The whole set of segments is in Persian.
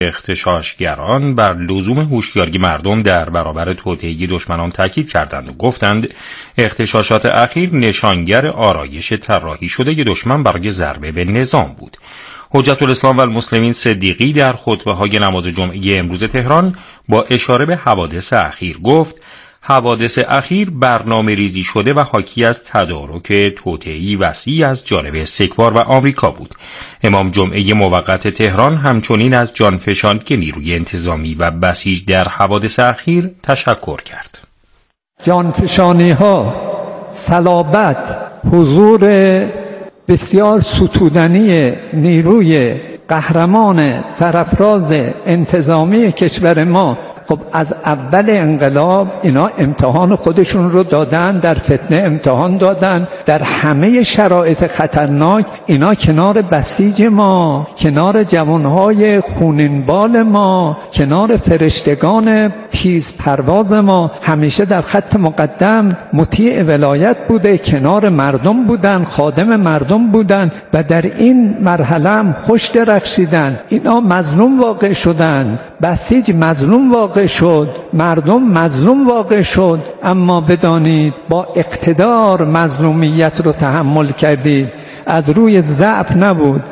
اغتشاشگران بر لزوم هوشیاری مردم در برابر توطئه دشمنان تاکید کردند و گفتند اغتشاشات اخیر نشانگر آرایش طراحی شده دشمن برای ضربه به نظام بود. حجت الاسلام و المسلمین صدیقی در خطبه‌های نماز جمعه امروز تهران با اشاره به حوادث اخیر گفت حوادث اخیر برنامه ریزی شده و حاکی از تدارک توطئه‌ای وسیع از جانب استکبار و آمریکا بود. امام جمعه موقت تهران همچنین از جانفشانی نیروی انتظامی و بسیج در حوادث اخیر تشکر کرد. جانفشانی ها، صلابت، حضور بسیار ستودنی نیروی قهرمان سرافراز انتظامی کشور ما، خب از اول انقلاب اینا امتحان خودشون رو دادن، در فتنه امتحان دادن، در همه شرایط خطرناک اینا کنار بسیج ما، کنار جوانهای خونینبال ما، کنار فرشتگان تیز پرواز ما همیشه در خط مقدم مطیع ولایت بوده، کنار مردم بودن، خادم مردم بودن و در این مرحله هم خوش درخشیدن. اینا مظلوم واقع شدند، بسیج مظلوم واقع شد، مردم مظلوم واقع شد، اما بدانید با اقتدار مظلومیت رو تحمل کردید، از روی ضعف نبود.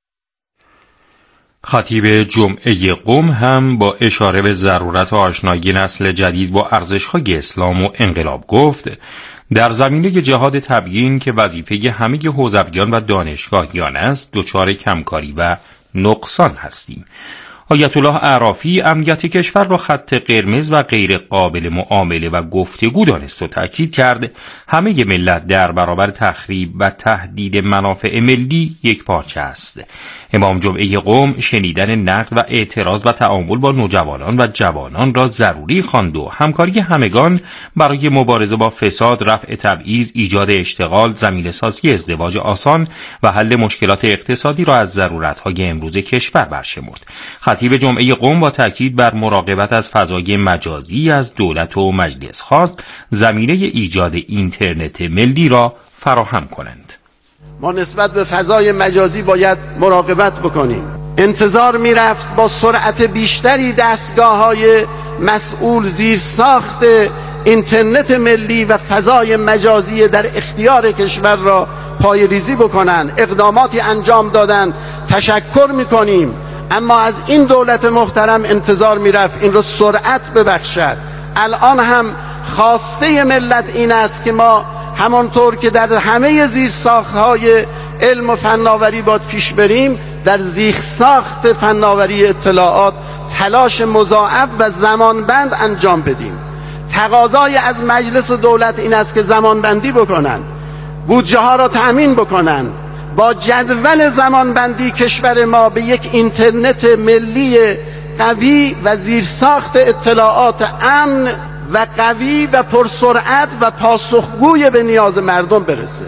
خطیب جمعه قم هم با اشاره به ضرورت آشنایی نسل جدید با ارزش‌های اسلام و انقلاب گفت در زمینه جهاد تبیین که وظیفه همه حوزویان و دانشگاهیان است دچار کمکاری و نقصان هستیم. آیت الله اعرافی امنیت کشور را خط قرمز و غیر قابل معامله و گفتگو دانست و تأکید کرد همه ملت در برابر تخریب و تهدید منافع ملی یک پارچه است. امام جمعه قم شنیدن نقد و اعتراض و تعامل با نوجوانان و جوانان را ضروری خواند و همکاری همگان برای مبارزه با فساد، رفع تبعیض، ایجاد اشتغال، زمینه‌سازی ازدواج آسان و حل مشکلات اقتصادی را از ضرورت‌های امروز کشور برشمرد. خطیب جمعه قم با تاکید بر مراقبت از فضای مجازی از دولت و مجلس خواست زمینه ایجاد اینترنت ملی را فراهم کنند. ما نسبت به فضای مجازی باید مراقبت بکنیم. انتظار میرفت با سرعت بیشتری دستگاه‌های مسئول زیر ساخت اینترنت ملی و فضای مجازی در اختیار کشور را پایه‌ریزی بکنن، اقداماتی انجام دادن، تشکر میکنیم. اما از این دولت محترم انتظار میرفت این رو سرعت ببخشد. الان هم خواسته ملت این است که ما همانطور که در همه زیرساخت‌های علم و فناوری باید پیش بریم، در زیرساخت فناوری اطلاعات تلاش مضاعف و زمانبند انجام بدیم. تقاضای از مجلس دولت این است که زمانبندی بکنن، بودجه ها را تأمین بکنن، با جدول زمانبندی کشور ما به یک اینترنت ملی قوی و زیرساخت اطلاعات امن و قوی و پرسرعت و پاسخگوی به نیاز مردم برسه.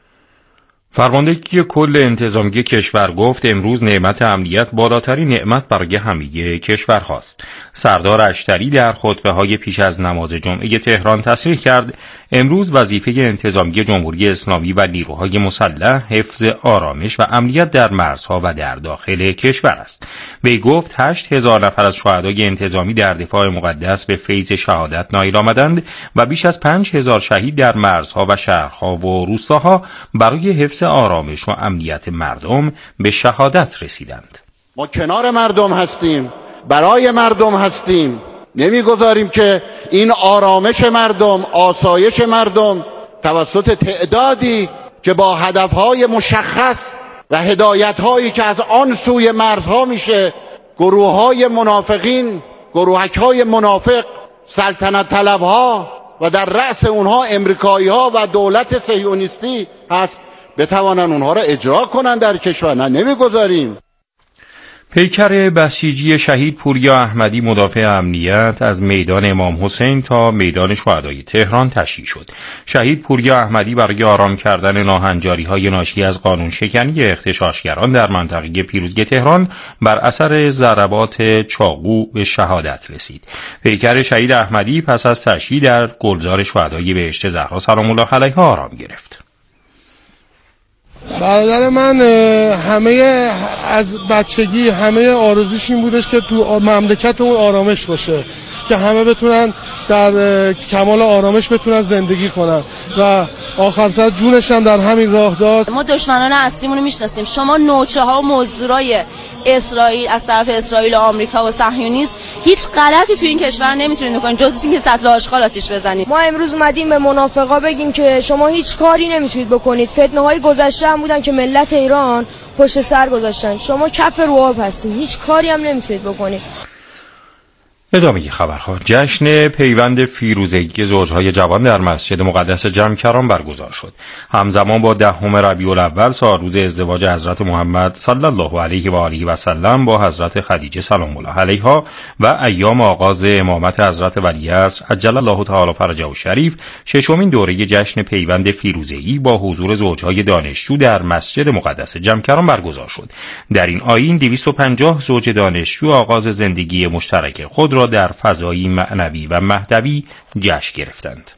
فرماندهی کل انتظامی کشور گفت امروز نعمت امنیت بالاترین نعمت برای همه کشور هاست. سردار اشتری در خطبه‌های پیش از نماز جمعه تهران تصریح کرد امروز وظیفه انتظامی جمهوری اسلامی و نیروهای مسلح حفظ آرامش و امنیت در مرزها و در داخل کشور است. وی گفت 8000 نفر از شهدای انتظامی در دفاع مقدس به فیض شهادت نائل آمدند و بیش از 5000 شهید در مرزها و شهرها و روستاها برای حفظ آرامش و امنیت مردم به شهادت رسیدند. ما کنار مردم هستیم، برای مردم هستیم، نمیگذاریم که این آرامش مردم، آسایش مردم توسط تعدادی که با هدفهای مشخص و هدایتهایی که از آن سوی مرزها میشه، گروههای منافقین، گروهکهای منافق، سلطنت طلبها و در رأس اونها امریکایی‌ها و دولت صهیونیستی هست، بتوانن اونها را اجرا کنن در کشور. نه، نمیگذاریم. پیکر بسیجی شهید پوریا احمدی مدافع امنیت از میدان امام حسین تا میدان شهدای تهران تشییع شد. شهید پوریا احمدی برای آرام کردن ناهنجاری‌های ناشی از قانون شکنی اغتشاشگران در منطقه پیروزی تهران بر اثر ضربات چاقو به شهادت رسید. پیکر شهید احمدی پس از تشییع در گلزار شهدای بهشت زهرا سلام الله علیها آرام گرفت. برادر من همه از بچگی همه آرزوش این بودش که تو مملکت اون آرامش باشه، که همه بتونن در کمال آرامش بتونن زندگی کنن و آخر سر جونش هم در همین راه داد. ما دشمنان اصلیمون رو میشناسیم. شما نوچه ها و مزدورای اسرائیل از طرف اسرائیل و آمریکا و صهیونیسم هیچ غلطی تو این کشور نمیتونید بکنید جز اینکه سطل آشغال آتیش بزنید. ما امروز اومدیم به منافقا بگیم که شما هیچ کاری نمیتونید بکنید. فتنه‌های گذشته هم بودن که ملت ایران پشت سر گذاشتن. شما کف رو آب هستید، هیچ کاری هم نمیتونید بکنید. ادامه خبرها. جشن پیوند فیروزگی زوجهای جوان در مسجد مقدس جمکران برگزار شد. همزمان با 10 ربیع الاول سالروز ازدواج حضرت محمد صلی الله علیه و آله و سلم با حضرت خدیجه سلام الله علیها و ایام آغاز امامت حضرت ولیعصر عجل الله تعالی فرجه الشریف، 6مین دوره جشن پیوند فیروزگی با حضور زوجهای دانشجو در مسجد مقدس جمکران برگزار شد. در این آیین 250 زوج دانشجو آغاز زندگی مشترک خود را در فضایی معنوی و مهدوی جشن گرفتند.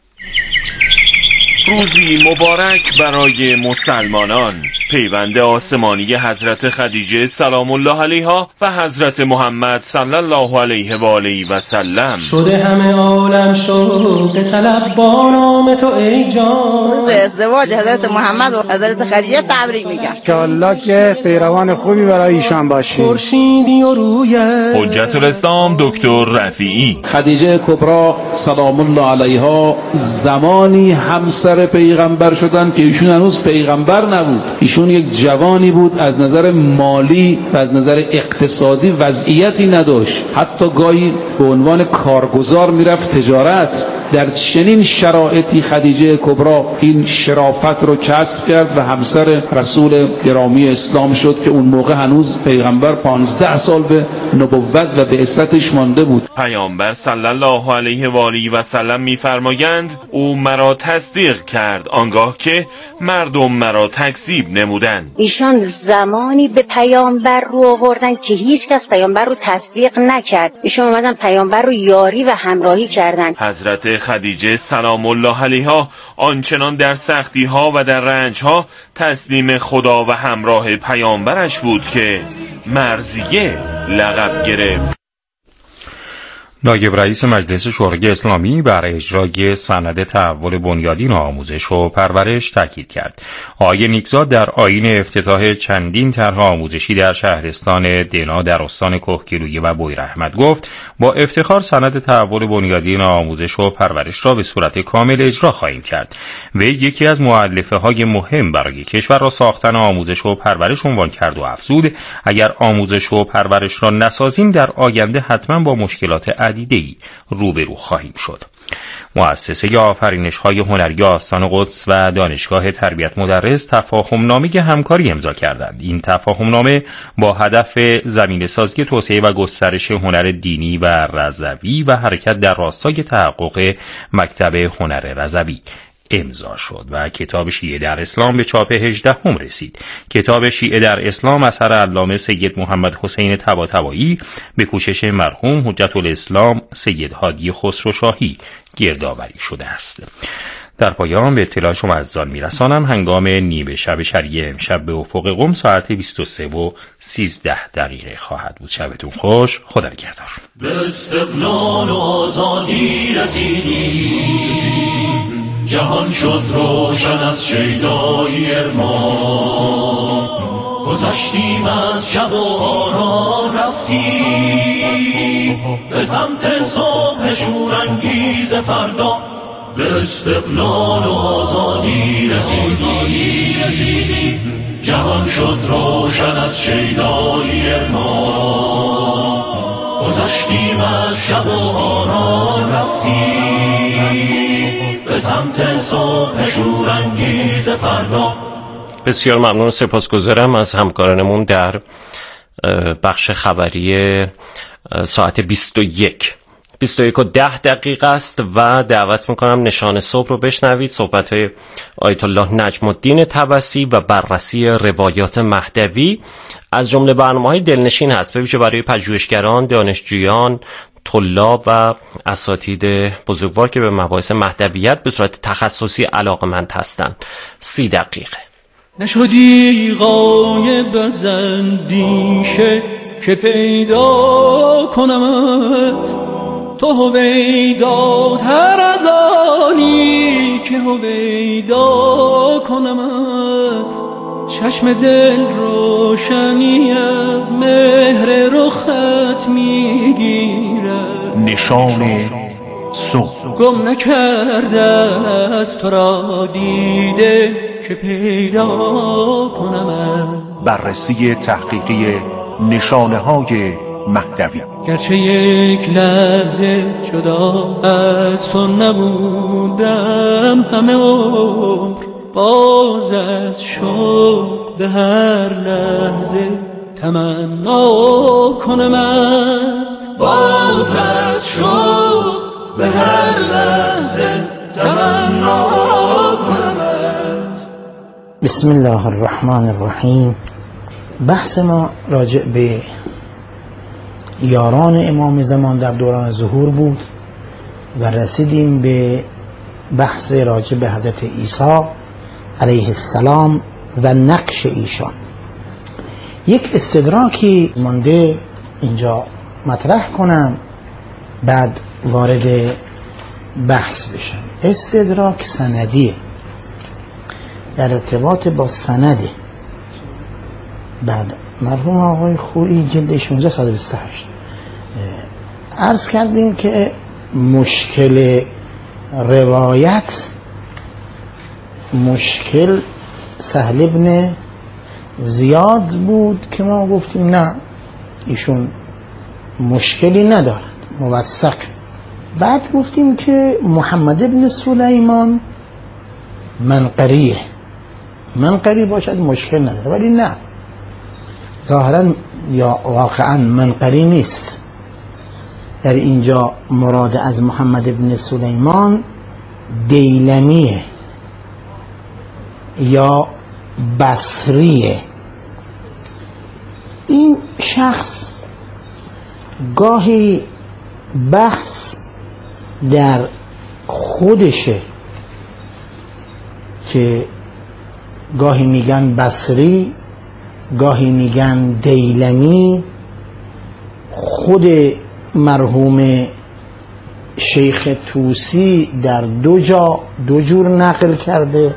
روزی مبارک برای مسلمانان، پیوند آسمانی حضرت خدیجه سلام الله علیها و حضرت محمد صلی الله علیه و آله و سلم. شده همه عالم شوق طلب با نام تو ای جان. روز ازدواج حضرت محمد و حضرت خدیجه تبریک میگم. انشالله که پیروان خوبی برای ایشان باشیم. خورشیدی و رویت حجت الاسلام دکتر رفیعی. خدیجه کبرا سلام الله علیها زمانی همسر پیغمبر شدن که ایشون هنوز پیغمبر نبود. ایشون یک جوانی بود، از نظر مالی و از نظر اقتصادی وضعیتی نداشت، حتی گاهی به عنوان کارگزار میرفت تجارت. در چنین شرایطی خدیجه کبرا این شرافت رو کسب کرد و همسر رسول گرامی اسلام شد که اون موقع هنوز پیغمبر 15 سال به نبوت و بعثتش مانده بود. پیامبر صلی الله علیه و آله و سلم می‌فرمایند او مرا تصدیق کرد آنگاه که مردم مرا تکذیب نمودند. ایشان زمانی به پیامبر رو آوردن که هیچ کس پیامبر رو تصدیق نکرد. ایشان اومدن پیامبر رو یاری و همراهی کردند. حضرت خدیجه سلام الله علیها آنچنان در سختی ها و در رنج ها تسلیم خدا و همراه پیامبرش بود که مرضیه لقب گرفت. نایب رئیس مجلس شورای اسلامی بر اجرای سند تحول بنیادین آموزش و پرورش تاکید کرد. آقای نیکزاد در آیین افتتاح چندین طرح آموزشی در شهرستان دنا در استان کهگیلویه و بویراحمد گفت با افتخار سند تحول بنیادین آموزش و پرورش را به صورت کامل اجرا خواهیم کرد. وی یکی از مؤلفه های مهم برای کشور را ساختن آموزش و پرورش عنوان کرد و افزود اگر آموزش و پرورش را نسازیم در آینده حتما با مشکلات عدیده‌ای روبرو خواهیم شد. مؤسسه آفرینش‌های هنری آستان قدس و دانشگاه تربیت مدرس تفاهم‌نامه همکاری امضا کردند. این تفاهم‌نامه با هدف زمینه‌سازی توسعه و گسترش هنر دینی و رضوی و حرکت در راستای تحقق مکتب هنر رضوی امضا شد و کتاب شیعه در اسلام به چاپ 18 رسید. کتاب شیعه در اسلام اثر علامه سید محمد حسین طباطبایی به کوشش مرحوم حجت الاسلام سید هادی خسروشاهی گردآوری شده است. در پایان به اطلاع شما عزیزان میرسانم هنگام نیمه شب شرعی امشب به افق قم ساعت 23:13 خواهد بود. شبتون خوش. خدا نگهدار. به استقلال و آزادی رسیدیم، جهان شد روشن از شیدای ارمان، گذشتیم از شب و آرام رفتیم به سمت صبح شورانگیز فردا. به استقلال و آزادی رسیدیم، جهان شد روشن از شیدای ارمان، گذشتیم از شب و آرام رفتیم به سمت صبح شورانگیز فردا. بسیار ممنون و سپاسگزارم از همکارانمون در بخش خبری ساعت 21:10 است و دعوت میکنم نشان صبح رو بشنوید. صحبت‌های آیت الله نجم الدین طبسی و بررسی روایات مهدوی از جمله برنامه‌های دلنشین هست، به ویژه برای پژوهشگران، دانشجویان، طلاب و اساتید بزرگوار که به مباحث مهدویت به صورت تخصصی علاقه‌مند هستند. 30 دقیقه. نشدی غایب از اندیشه که پیدا کنمت، تو هویداتر از آنی که هویدا کنمت. چشم دل روشنی از مهر رخت میگیرد، نشان صبح گم نکرده از تو را دیده که پیدا کنمت. بررسی تحقیقی نشانه های مهدوی. گرچه یک لحظه جدا از تو نبودم، همه عمر باز از شوق به هر لحظه تمنا کنمت. باز از شوق به هر لحظه تمنا کنمت. بسم الله الرحمن الرحیم. بحث ما راجع به یاران امام زمان در دوران ظهور بود و رسیدیم به بحث راجع به حضرت عیسی علیه السلام و نقش ایشان. یک استدراکی مانده اینجا مطرح کنم، بعد وارد بحث بشم. استدراک سندیه، در ارتباط با سنده. بعد مرحوم آقای خویی جلد 16 صد 28 عرض کردیم که مشکل روایت، مشکل سهل ابن زیاد بود که ما گفتیم نه، ایشون مشکلی ندارد، موثق. بعد گفتیم که محمد ابن سلیمان منقریه، منقری باشد مشکل نداره، ولی نه، ظاهرا یا واقعا منقری نیست. در اینجا مراد از محمد ابن سلیمان دیلمیه یا بصریه. این شخص گاهی بحث در خودشه که گاهی میگن بصری، گاهی میگن دیلمی. خود مرحوم شیخ طوسی در دو جور نقل کرده،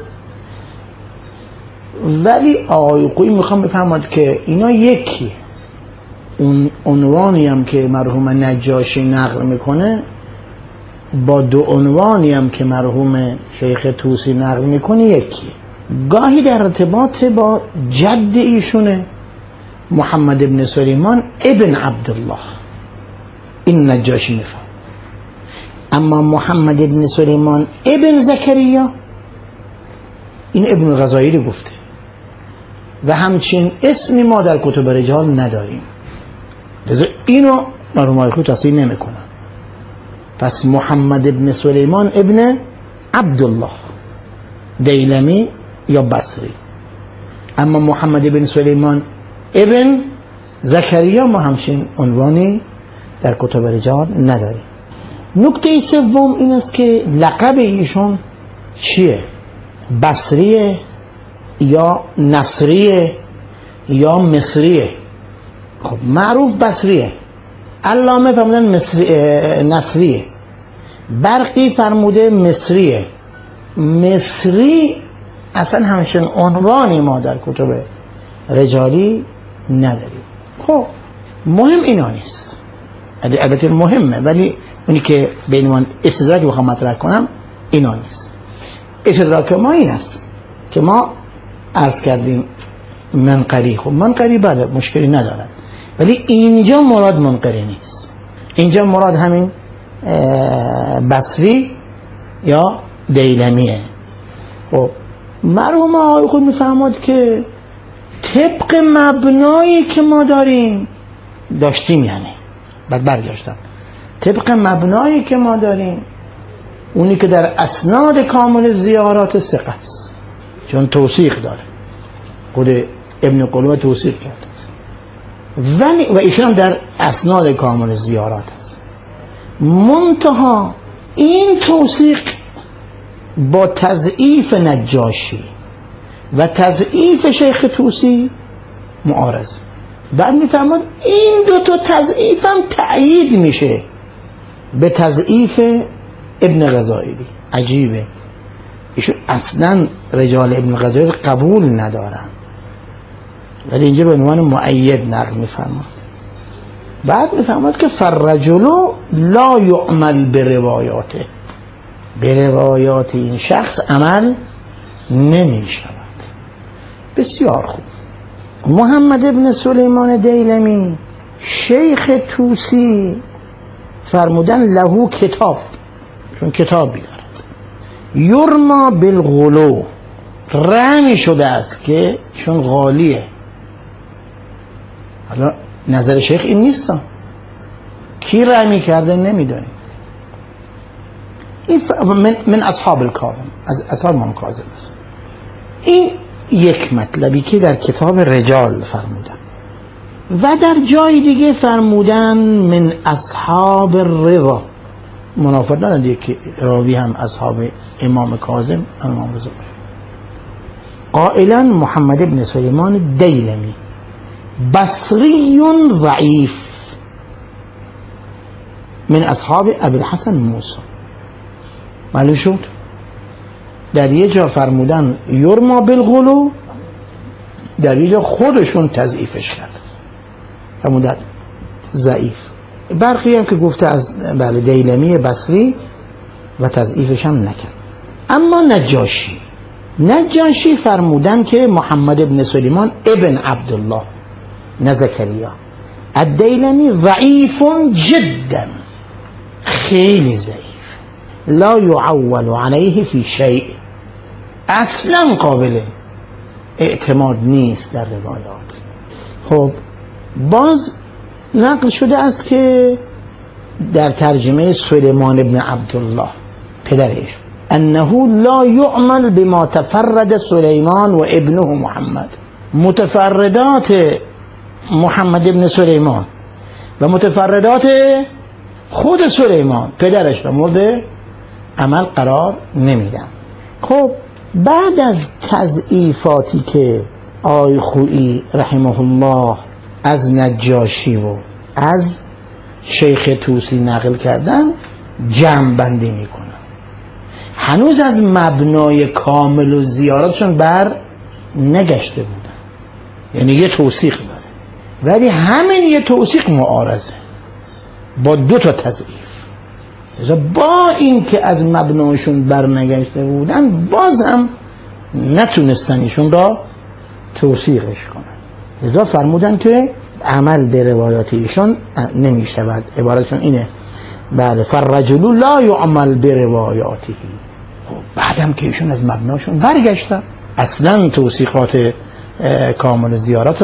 ولی آقای قوی میخوام بفهمد که اینا یکی. اون عنوانی هم که مرحوم نجاشی نقل میکنه با دو عنوانی هم که مرحوم شیخ طوسی نقل میکنه یکی. گاهی در ارتباط با جد ایشونه، محمد ابن سلیمان ابن عبدالله، این نجاشی میفهم. اما محمد ابن سلیمان ابن زکریا، این ابن غزالی گفته و همچین اسمی ما در کتب رجال نداریم، لذا اینو مرحوم آقای خویی تصحیح نمیکنن. پس محمد ابن سلیمان ابن عبدالله دیلمی یا بصری. اما محمد ابن سلیمان ابن زکریا ما همچین عنوانی در کتب رجال نداریم. نکته سوم این است که لقب ایشون چیه؟ بصریه یا نصریه یا مصریه؟ خب معروف بصریه، علامه فرمودن نصریه، برقی فرموده مصریه. مصری اصلا همچین عنوانی ما در کتب رجالی نداریم. خب مهم اینا نیست، البته مهمه، ولی اونی که به عنوان استدراک بخوام مطرح کنم اینا نیست. استدراک ما این است که ما عرض کردیم منقری. خب منقری بله مشکلی ندارد، ولی اینجا مراد منقری نیست، اینجا مراد همین بصری یا دیلمیه. خب مرحوم آقای خود میفهمد که طبق مبنایی که ما داشتیم، یعنی بعد برگشتم طبق مبنایی که ما داریم، اونی که در اسناد کامل زیارات ثقه است، چون توثیق داره، خود ابن قلوه توثیق کرده است، ولی و ایشان در اسناد کامل زیارات است. منتها این توثیق با تضعیف نجاشی و تضعیف شیخ طوسی معارض. بعد میفهمد این دو تا تضعیف هم تأیید میشه به تضعیف ابن غزائلی. عجیبه، ایشون اصلا رجال ابن غزائلی قبول ندارن، ولی اینجا به عنوان مؤید نقل میفرماد. بعد میفهمد که فالرجل لا یعمل بروایاته، به روایات این شخص عمل نمیشود. بسیار خوب. محمد ابن سلیمان دیلمی شیخ طوسی فرمودن له کتاب، چون کتابی دارد، یرما بالغلو، رمی شده است که چون غالیه. حالا نظر شیخ این نیست، کی رمی کرده نمیدونیم. این من اصحاب الکاظم، از اصحاب امام کاظم است. این یک مطلبی که در کتاب رجال فرمودن و در جای دیگه فرمودن من اصحاب الرضا. منافات نداره که راوی هم اصحاب امام کاظم امام رضا باشه. قائلا محمد ابن سلیمان دیلمی بصری ضعیف من اصحاب ابی الحسن موسی. معلوم شد در یه جا فرمودن یرما بالغلو، در یه جا خودشون تضعیفش کرد فرمودن ضعیف. برخی هم که گفته از بله دیلمی بصری و تضعیفش هم نکرد. اما نجاشی فرمودن که محمد ابن سلیمان ابن عبدالله نه زکریا الدیلمی ضعیف جدا، خیلی ضعیف، لا يعول عليه في شيء، اصلا قابل اعتماد نیست در روایات. خب باز نقل شده است که در ترجمه سلیمان ابن عبدالله پدرش انه لا يعمل بما تفرد سلیمان و ابنه محمد. متفردات محمد ابن سلیمان و متفردات خود سلیمان پدرش را مورد عمل قرار نمیدن. خب بعد از تضعیفاتی که آقای خویی رحمه الله از نجاشی و از شیخ طوسی نقل کردن جمع بندی میکنن. هنوز از مبنای کامل و زیاراتشون بر نگشته بودن، یعنی یه توثیق داره، ولی همین یه توثیق معارضه با دو تا تضعیف. با این که از مبنایشون برنگشته بودن باز هم نتونستن ایشون را توثیقش کنن. لذا فرمودن که عمل به روایات ایشون نمی شود. عبارتشون اینه بله فالرجل لا یعمل به روایاته. بعدم که ایشون از مبنایشون برگشتن اصلا توثیقات کامل زیارات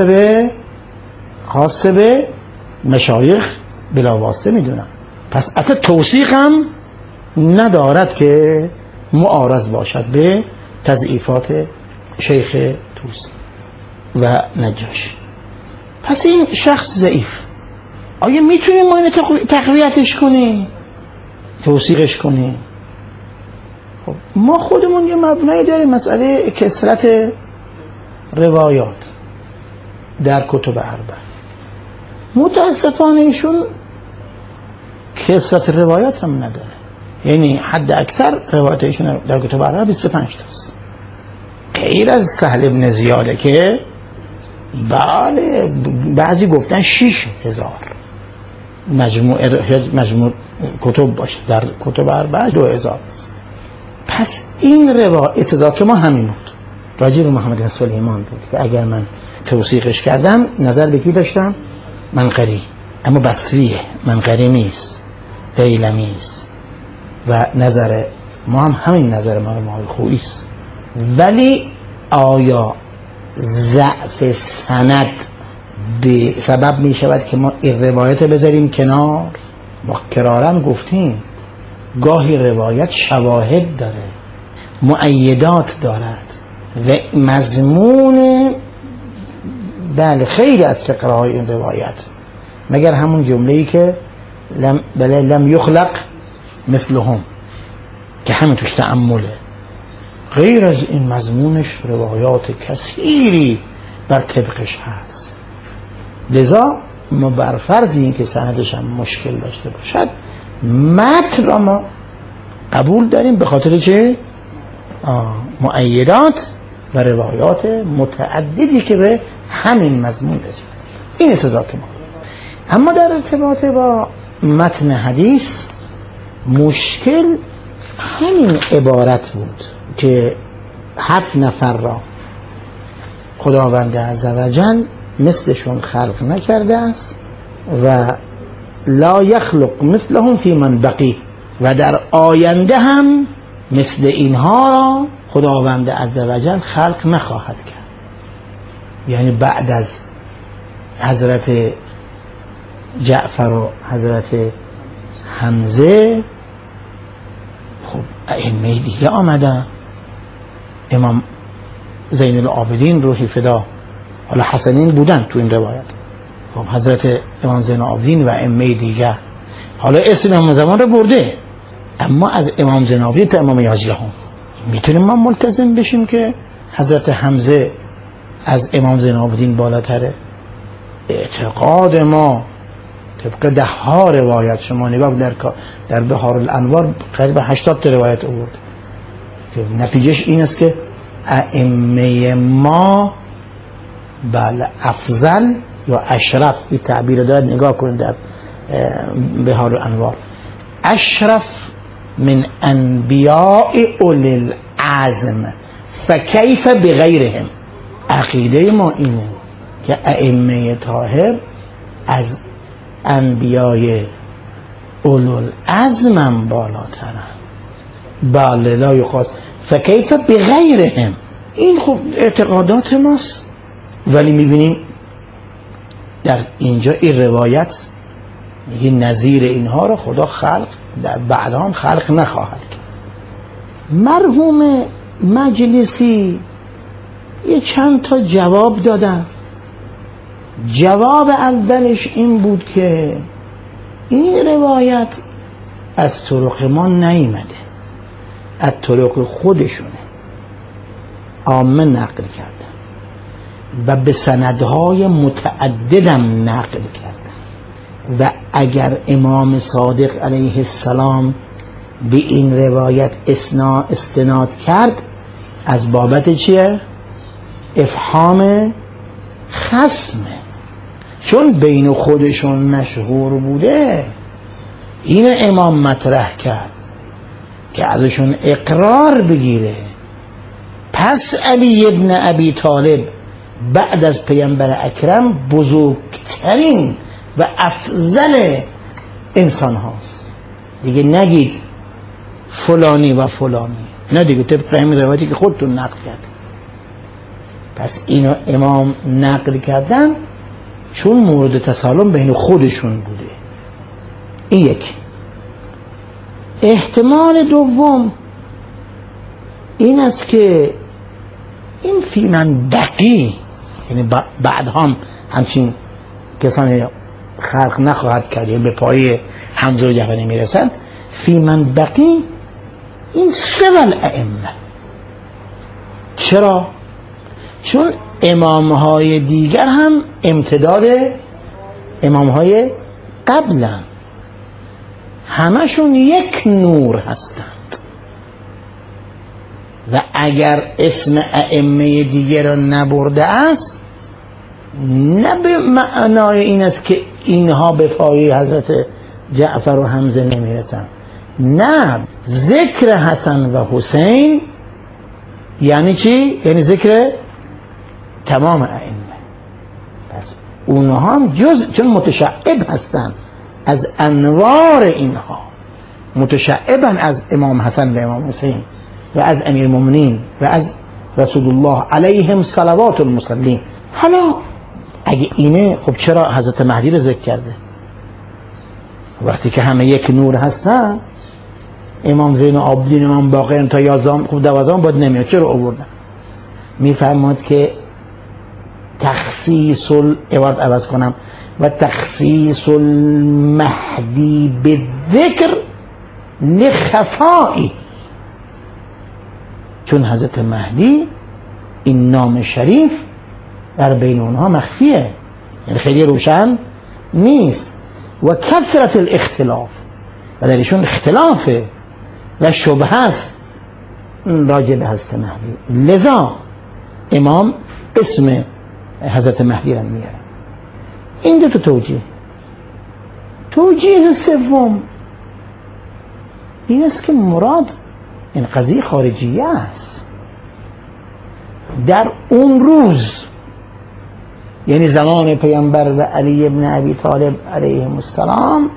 خاص به مشایخ بلا واسطه میدونن. پس اصلا توثیق هم ندارد که معارض باشد به تضعیفات شیخ طوسی و نجاشی. پس این شخص ضعیف، آیا میتونیم ما اینو تقویتش کنیم، توثیقش کنیم؟ خب ما خودمون یه مبنایی داریم، مسئله کثرت روایات در کتب اربعه. متاسفانه ایشون کثرت روایات هم نداره، یعنی حد اکثر روایات ایشون در کتب اربعه 25 تاست، غیر از سهل ابن زیاده که بله بعضی گفتن 6000 مجموع کتب باشه، در کتب اربعه 2000 است. پس این روایت که ما همین بود راجع به محمد بن سلیمان بود که اگر من توثیقش کردم نظر به کی داشتم؟ منقری، اما بصریه، منقری نیست، دیلمی است و نظر ما هم همین نظر ما خویی است. ولی آیا ضعف سند به سبب می شود که ما این روایت بذاریم کنار؟ با کرارن گفتیم گاهی روایت شواهد داره، مؤیدات دارد و مضمون بله خیلی از فقرهای این روایت مگر همون جمله‌ای که لم یخلق مثلهم که همین توش تأمله. غیر از این مضمونش روایات کثیری بر طبقش هست. لذا ما بر فرض این که سندش هم مشکل داشته باشد متن را ما قبول داریم به خاطر چه؟ مؤیدات و روایات متعددی که به همین مضمون رسید. این استدراک ما. اما در ارتباط با متن حدیث مشکل همین عبارت بود که 7 نفر را خداوند عزوجل مثلشون خلق نکرده است و لا یخلق مثلهم فی من بقی، و در آینده هم مثل اینها را خداوند عزوجل خلق نخواهد کرد. یعنی بعد از حضرت جعفر و حضرت حمزه خب ائمه دیگه آمدن. امام زین العابدین روحی فدا، حالا حسنین بودن تو این روایت، خب حضرت امام زین العابدین و ائمه دیگه، حالا اسم امام زمان رو برده، اما از امام زین العابدین تا امام یازدهم میتونیم ما ملتزم بشیم که حضرت حمزه از امام زین العابدین بالاتره؟ اعتقاد ما طبق 10 روایت، شما نگاه در بحار الانوار قریب 80 روایت آورد که نتیجهش این است که ائمه ما بله افضل یا اشرف، این تعبیر داد، نگاه کنید در بحار الانوار، اشرف من انبیاء اولی العزم فکیف بغیرهم. عقیده ما اینه که ائمه طاهر از انبیای اولوالعزم هم بالاترن. بله لا یقاس فکیف بغیرهم. این خب اعتقادات ماست، ولی میبینیم در اینجا این روایت میگه نظیر اینها رو خدا خلق در بعد هم خلق نخواهد کرد. مرحوم مجلسی یه چند تا جواب دادن. جواب اولش این بود که این روایت از طرق ما نیامده، از طرق خودشونه، عامه نقل کردن و به سندهای متعددم نقل کردن، و اگر امام صادق علیه السلام به این روایت استناد کرد از بابت چیه؟ افهام خصمه، چون بین خودشون مشهور بوده. این امام مطرح کرد که ازشون اقرار بگیره. پس علی ابن ابی طالب بعد از پیامبر اکرم بزرگترین و افضل انسان هاست. دیگه نگید فلانی و فلانی، نه دیگه طبق همین روایتی که خودتون نقل کرد. پس اینو امام نقل کردن چون مورد تسالم بین خودشون بوده. این یک. احتمال دوم این است که این فی من بقی، یعنی بعد هم همچین کسانی خلق نخواهد کرد، یعنی به پای حمزه و جعفر نمیرسن. فی من بقی این سوال ائمه. چرا؟ چون امامهای دیگر هم امتداد امامهای قبلن، همشون یک نور هستند، و اگر اسم ائمه دیگر را نبرده است نه به معنای این است که اینها به پای حضرت جعفر و حمزه نمیرسن. نه، ذکر حسن و حسین یعنی چی؟ یعنی ذکر تمام ائمه. پس اونها هم چون متشعب هستن از انوار اینها، متشعبن از امام حسن و امام حسین و از امیر المؤمنین و از رسول الله علیهم صلوات المصلین. حالا اگه اینه، خب چرا حضرت مهدی رو ذکر کرده؟ وقتی که همه یک نور هستن، امام زین العابدین، امام باقر تا 11 خب 12 باید نمیاد، چرا آوردن؟ میفرماد که تخصیص عبارت عوض کنم و تخصیص المهدی بالذکر لخفائی، چون حضرت مهدی این نام شریف در بین اونها مخفیه، یعنی خیلی روشن نیست. و کثرت الاختلاف، و در ایشون اختلافه و شبهه است راجع به حضرت مهدی، لذا امام اسم حضرت مهدی را میاره. این دو تا توجیه سوم این است که مراد این قضیه خارجیه است. در اون روز، یعنی زمان پیامبر و علی ابن ابی طالب علیهم السلام،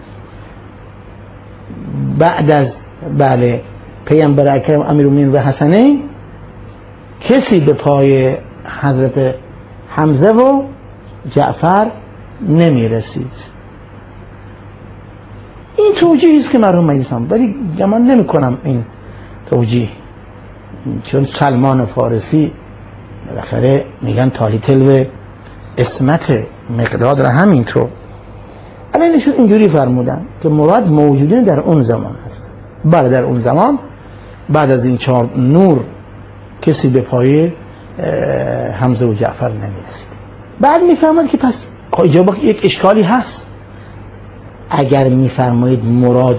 بعد از پیامبر اکرم امیرالمومنین و حسنین، کسی به پای حضرت حمزه و جعفر نمی رسید. این توجیه است که مرحوم مجلسم، ولی گمان نمی کنم این توجیه، چون سلمان فارسی بالاخره میگن تالی تلو اسمت مقداد را همینطور علنشون اینجوری فرمودن که مراد موجودین در اون زمان هست. بله در اون زمان بعد از این 4 نور کسی به پای حمزه و جعفر نمیرسید. بعد میفهمد که پس اینجا یک اشکالی هست. اگر میفرمایید مراد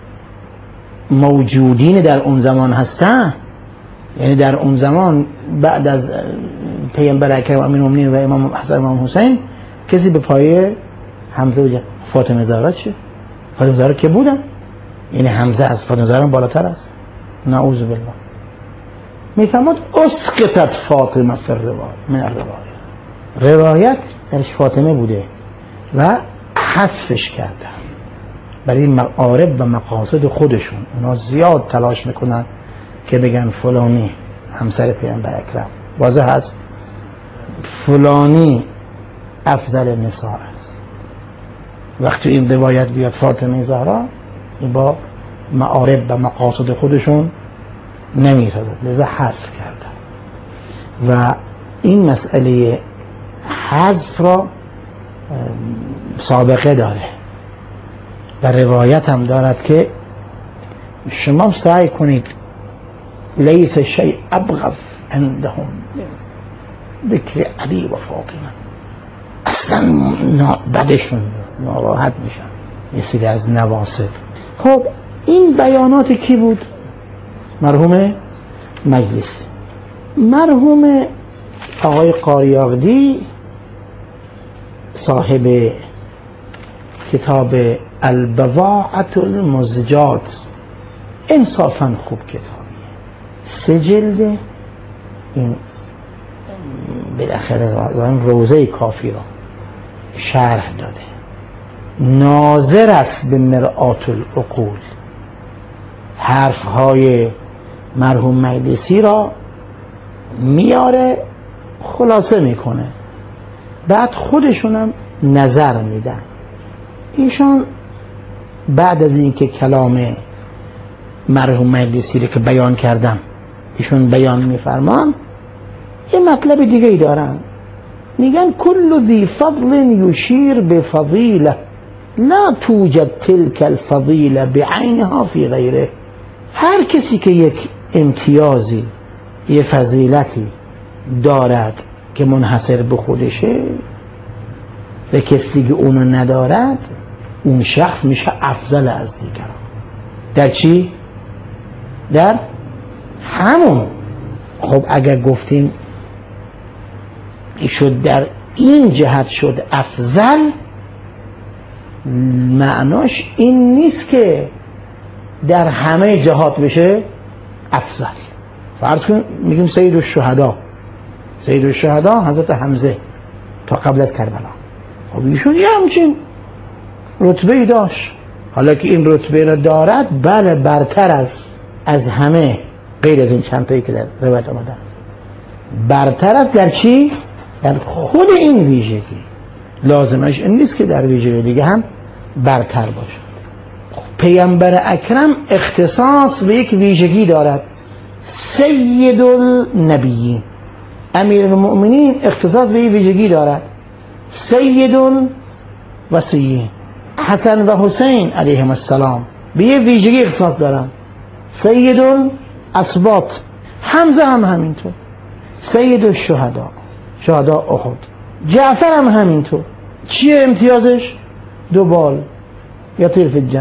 موجودین در اون زمان هستن، یعنی در اون زمان بعد از پیامبر اکرم امیرالمومنین و امام حسن و امام حسین کسی به پای حمزه و فاطمه زهرا چه؟ فاطمه زهرا که بودن؟ یعنی حمزه از فاطمه زهرا بالاتر است؟ نعوذ بالله. میفهمد اسقطت فاطمه فی الروایه، روایت درش فاطمه بوده و حذفش کردن برای معارف و مقاصد خودشون. اونا زیاد تلاش میکنن که بگن فلانی همسر پیامبر اکرم، واضح هست فلانی افضل نساء است. وقتی این روایت بیاد فاطمه زهرا، با معارف و مقاصد خودشون نمیرسد، لذا حذف کردن. و این مسئله حذف را سابقه داره و روایت هم دارد که شما سعی کنید لیس شیء ابغض عندهم ذکر علی و فاطمه، اصلا بعدشون ناراحت میشن یه سری از نواصب. خب این بیانات کی بود؟ مرحوم مجلسی. مرحوم آقای قاریاقدی صاحب کتاب البضاعة المزجات، انصافا خوب کتابیه، 3 جلده. این بالاخره روضه کافی را شرح داده، ناظر است به مرآت العقول. حرفهای مرحوم مجلسی را میاره، خلاصه میکنه، بعد خودشونم نظر میدن. ایشان بعد از اینکه کلام مرحوم مجلسی رو که بیان کردم ایشون بیان میفرمان، یه مطلب دیگه ای دارن، میگن کل ذی فضل یشیر بفضیله لا توجد تلك الفضیله بعینها فی غیره. هر کسی که یک امتیازی، یه فضیلتی دارد که منحصر به خودشه و کسی که اونو ندارد، اون شخص میشه افضل از دیگران. در چی؟ در همون. خب اگر گفتیم شد در این جهت شد افضل، معناش این نیست که در همه جهات بشه افضل. فرض کن میگیم سید الشهدا، سید الشهدا حضرت حمزه تا قبل از کربلا، خب ایشون یه همچین رتبه‌ای داشت. حالا که این رتبه را دارد، بله برتر از همه، غیر از این چند تایی که در روایت آمده است، برتر از در چی؟ در خود این ویژگی. لازمش این نیست که در ویژگی دیگه هم برتر باشه. پیامبر اکرم اختصاص به یک ویژگی دارد، سید النبیین. امیر المؤمنین اختصاص به یک ویژگی دارد، سید الوصیین. حسن و حسین علیهم السلام به یک ویژگی اختصاص دارند، سید الاسباط. حمزه هم همینطور، سید الشهدا، شهدا احد. جعفر هم همینطور. چیه امتیازش؟ 2 بال یا طرف الجنه.